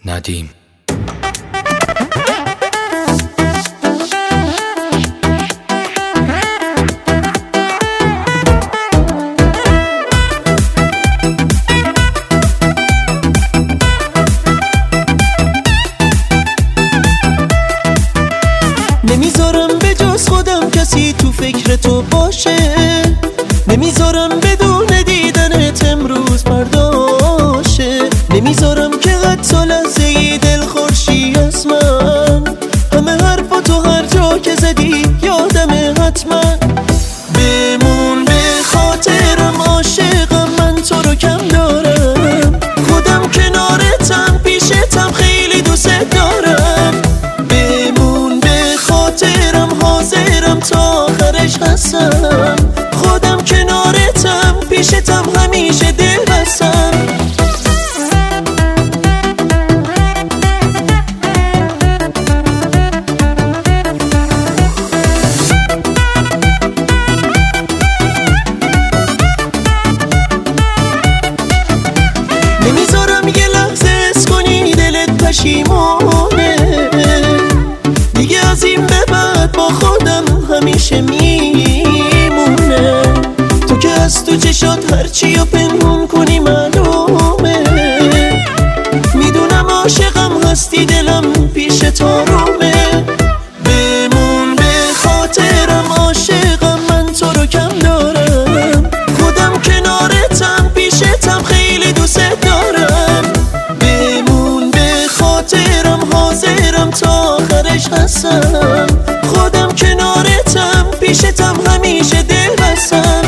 ندیم. نمیذارم به جز خودم کسی تو فکر تو باشه، نمیذارم بدون دیدنت امروز پرداشه، نمیذارم که حتی لحظه ای دل خورشی از من، همه حرفا تو هر جا که زدی یادمه حتما. بمون به خاطرم عاشقم، من تو رو کم دارم، خودم کنارتم پیشتم خیلی دوست دارم. بمون به خاطرم حاضرم تا آخرش هستم، خودم کنارتم پیشتم همیشه دل بستم. نمیذارم یه لحظه حس کنی دلت پشیمونه، دیگه از این به بعد با خودم همیشه میمونه. تو که از تو چشات هرچی رو پنهون کنی معلومه، میدونم عاشقم هستی دلم پیش تو رومه. بمون به خاطرم عاشقم، من تو رو کم دارم، خودم کنارتم پیشتم خیلی دوست دارم. بمون به خاطرم حاضرم تا آخرش هستم، خودم کنارتم پیشتم همیشه دل بستم.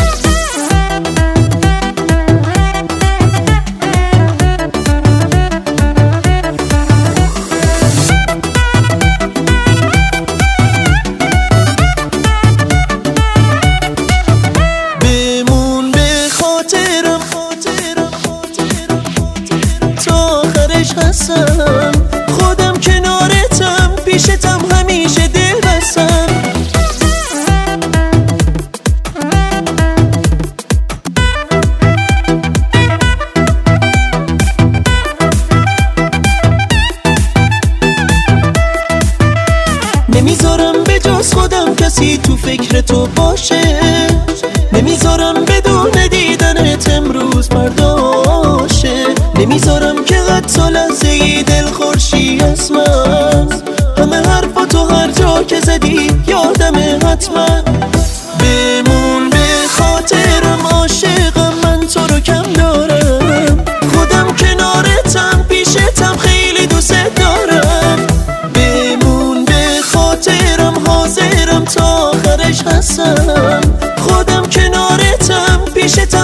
بمون به خاطرم تا آخرش هستم، خودم کنارتم پیشتم همیشه دل بستم. نمیذارم به جز خودم کسی تو فکر تو باشه، نمیذارم بدون دیدنت امروز پرداشه، نمیذارم که حتی لحظه ای دل خورشی از من، همه حرفا تو هر جا که زدی یادمه حتما. بمون به خاطرم عاشقم، من تو رو کم دارم، خودم کنارتم پیشتم خیلی دوست دارم. بمون به خاطرم حاضرم تا آخرش هستم، خودم کنارتم پیشتم